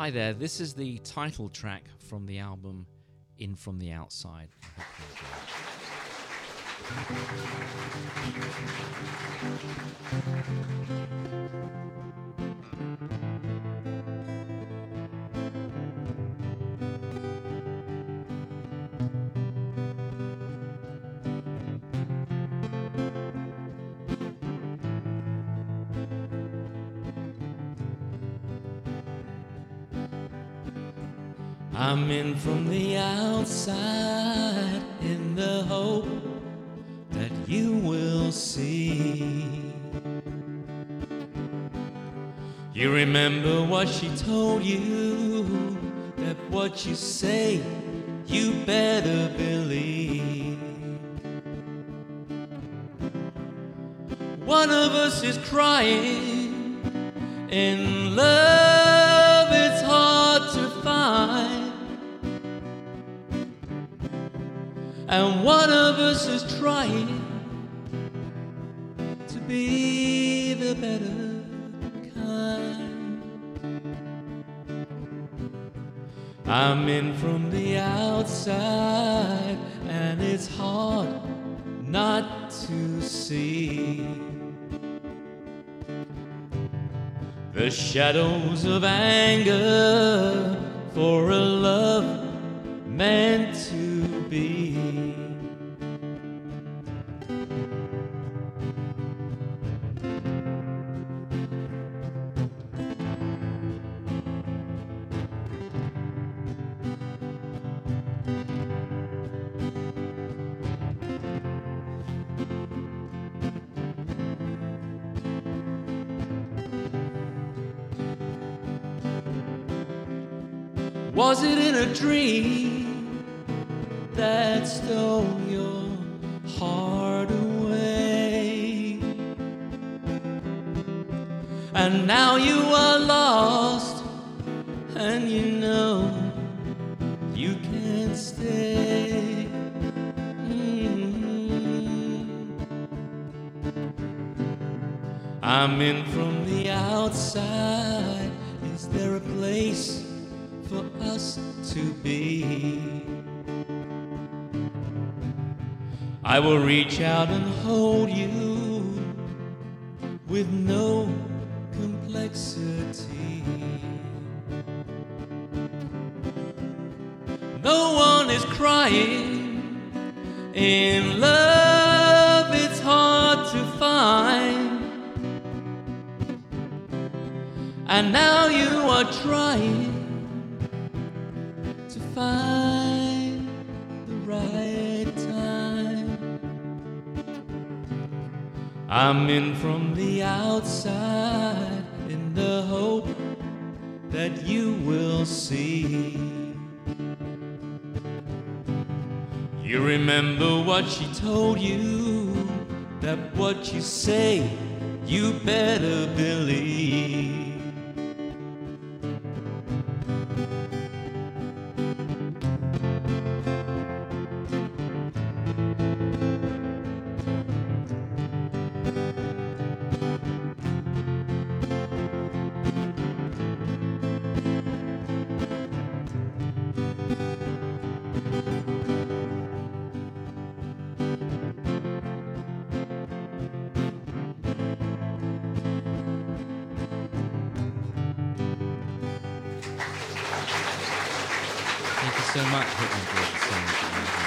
Hi there, this is the title track from the album In From the Outside. I hope you I'm in from the outside in the hope that you will see. You remember what she told you, that what you say you better believe. One of us is crying in love, it's hard to find. And one of us is trying to be the better kind. I'm in from the outside, and it's hard not to see the shadows of anger for a love meant to be. Was it in a dream that stole your heart away? And now you are lost, and you know you can't stay. I'm in from the outside. Is there a place for us to be? I will reach out and hold you with no complexity. No one is crying in love, it's hard to find. And now you are trying to find the right time. I'm in from the outside in the hope that you will see. You remember what she told you, that what you say you better believe. Thank you so much. Hope you enjoyed the song.